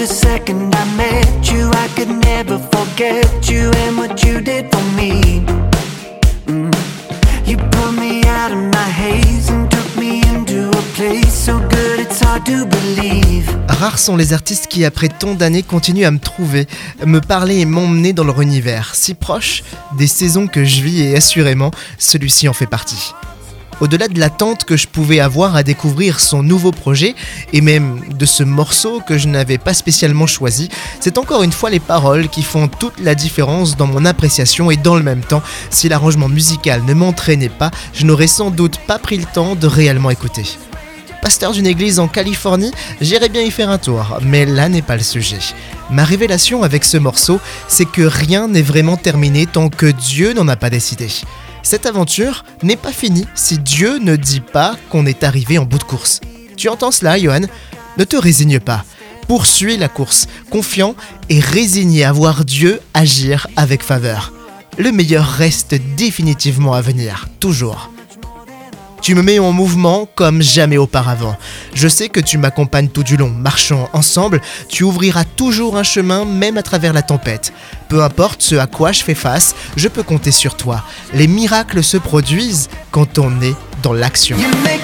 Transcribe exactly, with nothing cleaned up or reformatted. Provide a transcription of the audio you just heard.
the second I met you, I could never forget you and what you did for me. Mm. You pulled me out of my haze and took me into a place so good it's hard to believe. Rares sont les artistes qui, après tant d'années, continuent à me trouver, me parler et m'emmener dans leur univers, si proche des saisons que je vis, et assurément, celui-ci en fait partie. Au-delà de l'attente que je pouvais avoir à découvrir son nouveau projet, et même de ce morceau que je n'avais pas spécialement choisi, c'est encore une fois les paroles qui font toute la différence dans mon appréciation, et dans le même temps, si l'arrangement musical ne m'entraînait pas, je n'aurais sans doute pas pris le temps de réellement écouter. Pasteur d'une église en Californie, j'irais bien y faire un tour, mais là n'est pas le sujet. Ma révélation avec ce morceau, c'est que rien n'est vraiment terminé tant que Dieu n'en a pas décidé. Cette aventure n'est pas finie si Dieu ne dit pas qu'on est arrivé en bout de course. Tu entends cela, Johan ? Ne te résigne pas. Poursuis la course, confiant et résigné à voir Dieu agir avec faveur. Le meilleur reste définitivement à venir, toujours. Tu me mets en mouvement comme jamais auparavant. Je sais que tu m'accompagnes tout du long. Marchant ensemble, tu ouvriras toujours un chemin, même à travers la tempête. Peu importe ce à quoi je fais face, je peux compter sur toi. Les miracles se produisent quand on est dans l'action. You make